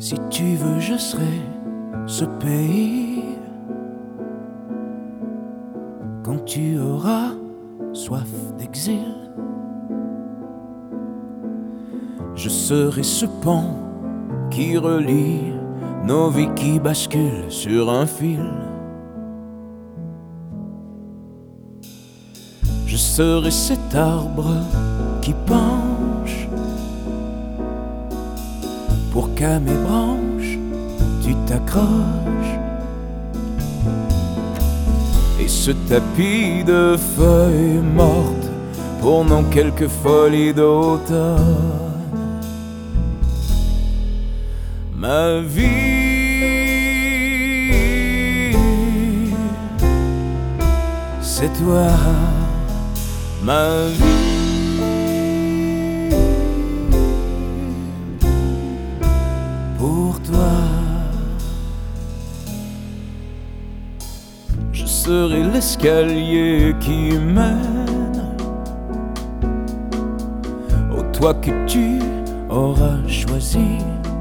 Si tu veux, je serai ce pays. Quand tu auras soif d'exil, je serai ce pont qui relie nos vies qui basculent sur un fil. Je serai cet arbre qui penche pour qu'à mes branches tu t'accroches. Et ce tapis de feuilles mortes pour nos quelques folies d'automne. Ma vie, c'est toi. Ma vie, pour toi. Je serai l'escalier qui mène au toit que tu auras choisi.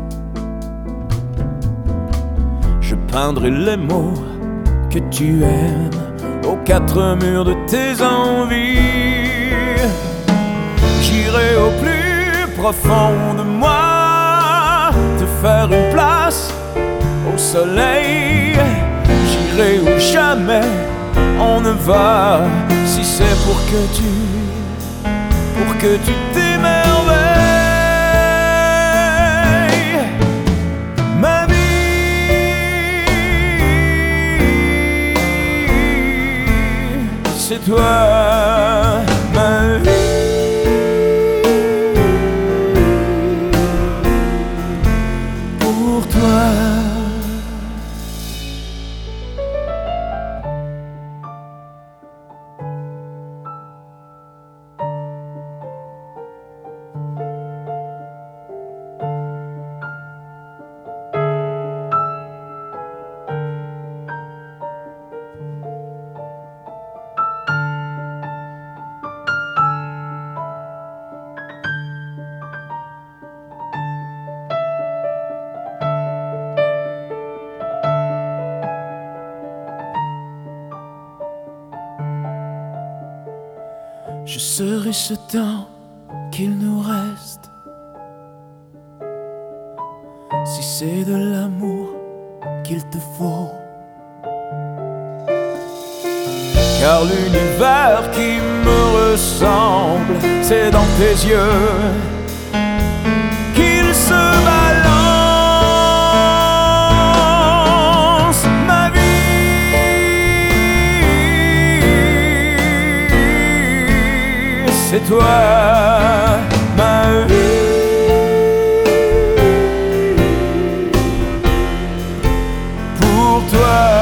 Je peindrai les mots que tu aimes aux quatre murs de tes envies. J'irai au plus profond de moi te faire une place au soleil. J'irai où jamais on ne va, si c'est pour que tu t'émerveilles. Ma vie, c'est toi. Ma vie, pour toi. Je serai ce temps qu'il nous reste, si c'est de l'amour qu'il te faut. Car l'univers qui me ressemble, c'est dans tes yeux qu'il se balance. Ma vie, c'est toi. Ma vie, pour toi.